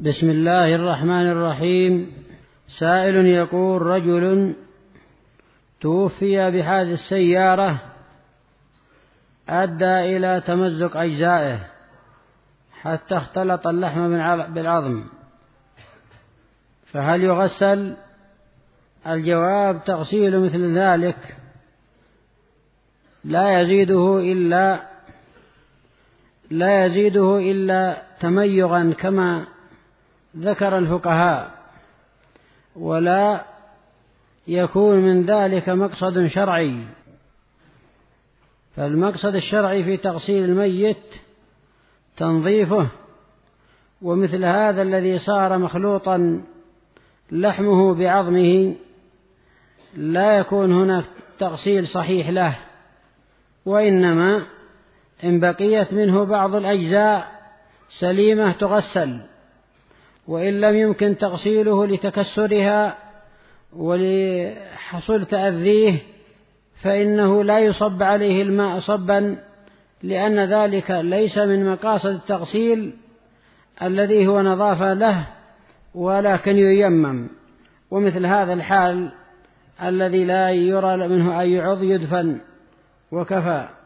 بسم الله الرحمن الرحيم. سائل يقول: رجل توفي بحادث سيارة أدى إلى تمزق أجزائه حتى اختلط اللحم بالعظم، فهل يغسل؟ الجواب: تغسيل مثل ذلك لا يزيده إلا تميغا كما ذكر الفقهاء، ولا يكون من ذلك مقصد شرعي. فالمقصد الشرعي في تغسيل الميت تنظيفه، ومثل هذا الذي صار مخلوطا لحمه بعظمه لا يكون هناك تغسيل صحيح له، وإنما إن بقيت منه بعض الأجزاء سليمة تغسل، وإن لم يمكن تغسيله لتكسرها ولحصول تأذيه فإنه لا يصب عليه الماء صبا، لأن ذلك ليس من مقاصد التغسيل الذي هو نظافة له، ولكن ييمم. ومثل هذا الحال الذي لا يرى منه أي عضو يدفن وكفى.